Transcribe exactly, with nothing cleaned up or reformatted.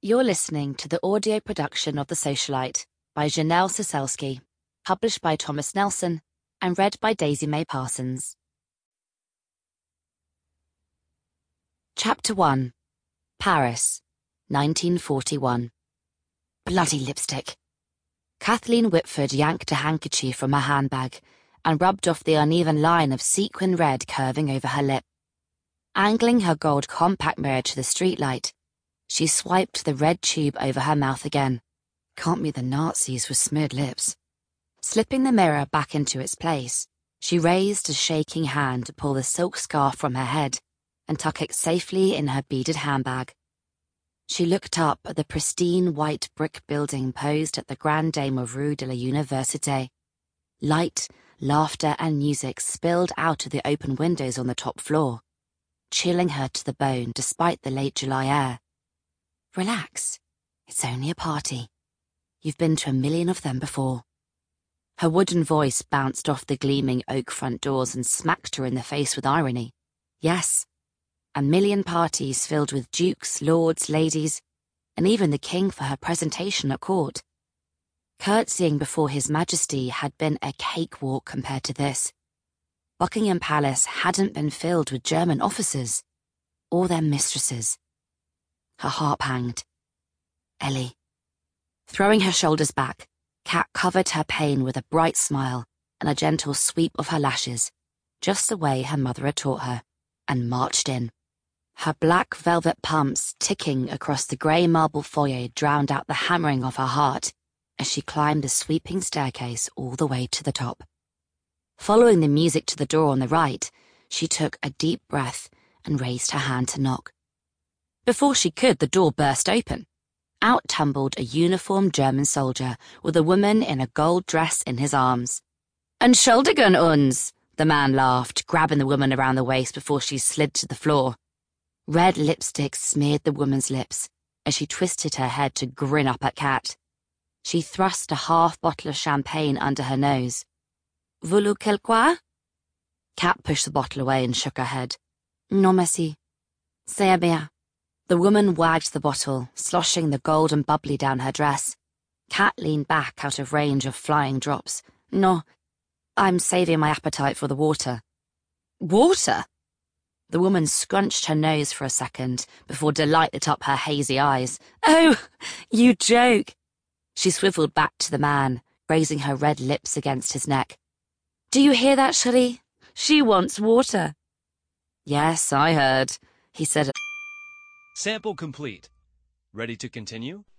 You're listening to the audio production of The Socialite by Janelle Soselsky, published by Thomas Nelson and read by Daisy May Parsons. Chapter one. Paris, nineteen forty-one. Bloody lipstick. Kathleen Whitford yanked a handkerchief from her handbag and rubbed off the uneven line of sequin red curving over her lip. Angling her gold compact mirror to the streetlight, she swiped the red tube over her mouth again. Can't be the Nazis with smeared lips. Slipping the mirror back into its place, she raised a shaking hand to pull the silk scarf from her head and tuck it safely in her beaded handbag. She looked up at the pristine white brick building posed at the Grande Dame of Rue de la Université. Light, laughter and music spilled out of the open windows on the top floor, chilling her to the bone despite the late July air. Relax. It's only a party. You've been to a million of them before. Her wooden voice bounced off the gleaming oak front doors and smacked her in the face with irony. Yes, a million parties filled with dukes, lords, ladies, and even the king for her presentation at court. Curtsying before His Majesty had been a cakewalk compared to this. Buckingham Palace hadn't been filled with German officers, or their mistresses. Her heart panged. Ellie. Throwing her shoulders back, Kat covered her pain with a bright smile and a gentle sweep of her lashes, just the way her mother had taught her, and marched in. Her black velvet pumps ticking across the grey marble foyer drowned out the hammering of her heart as she climbed the sweeping staircase all the way to the top. Following the music to the door on the right, she took a deep breath and raised her hand to knock. Before she could, the door burst open. Out tumbled a uniformed German soldier with a woman in a gold dress in his arms. "Entschuldigen uns," the man laughed, grabbing the woman around the waist before she slid to the floor. Red lipstick smeared the woman's lips as she twisted her head to grin up at Kat. She thrust a half bottle of champagne under her nose. "Voulez quelque?" Kat pushed the bottle away and shook her head. "Non merci. C'est bien." The woman wagged the bottle, sloshing the gold and bubbly down her dress. Kat leaned back out of range of flying drops. "No, I'm saving my appetite for the water." "Water?" The woman scrunched her nose for a second before delight lit up her hazy eyes. "Oh, you joke." She swiveled back to the man, raising her red lips against his neck. "Do you hear that, Cherie? She wants water." "Yes, I heard," he said. Sample complete. Ready to continue?